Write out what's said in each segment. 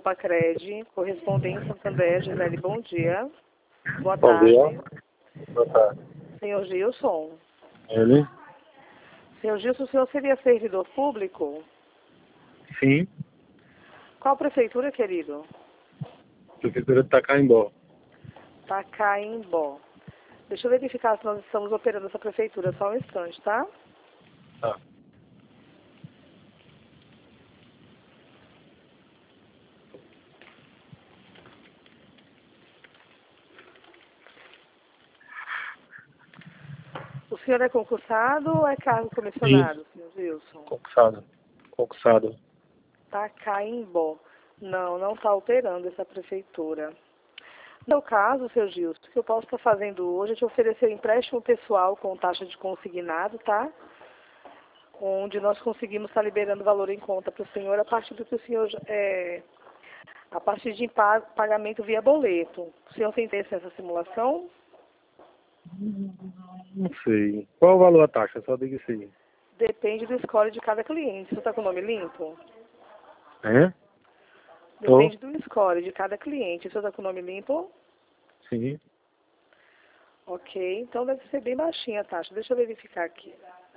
Lacredi, correspondente Santander, Gisele, bom dia. Boa Bom tarde. dia. Boa tarde. Senhor Gilson. Ele? Senhor Gilson, o senhor seria servidor público? Sim. Qual prefeitura, querido? Prefeitura de Tacaimbó. Tacaimbó. Deixa eu verificar se nós estamos operando essa prefeitura, só um instante, tá? Tá. O senhor é concursado ou é cargo comissionado, senhor Gilson? Concursado. Concursado. Tacaimbó. Não está operando essa prefeitura. No meu caso, seu Gilson, o que eu posso estar fazendo hoje é te oferecer um empréstimo pessoal com taxa de consignado, tá? Onde nós conseguimos estar liberando valor em conta para o senhor a partir do que o senhor a partir de pagamento via boleto. O senhor tem interesse nessa simulação? Não sei. Qual o valor da taxa? Só diga isso aí. Depende do score de cada cliente. Você está com o nome limpo? É? Depende do score de cada cliente. Você está com o nome limpo? Sim. Ok, então deve ser bem baixinha a taxa. Deixa eu verificar aqui.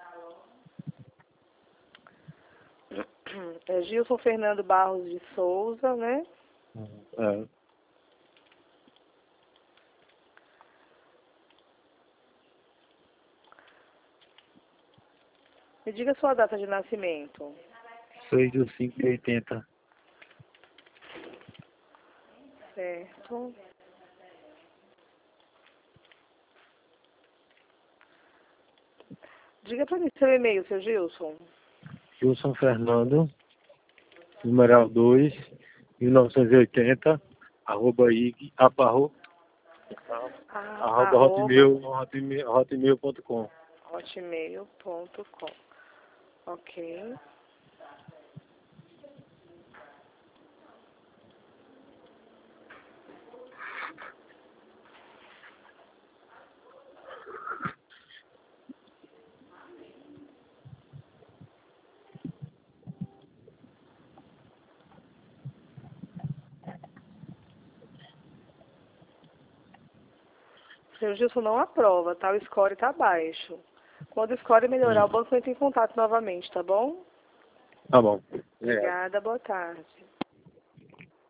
É Gilson Fernando Barros de Souza, né? É. Me diga a sua data de nascimento. 6/5/80. Certo. Diga para mim seu e-mail, seu Gilson. Gilson Fernando, numeral 2, 1980, hotmail.com. hotmail.com. Ok. Seu Gilson não aprova, tá? O score tá baixo. Quando o score melhorar, o banco entra em contato novamente, tá bom? Tá bom. Obrigada, boa tarde.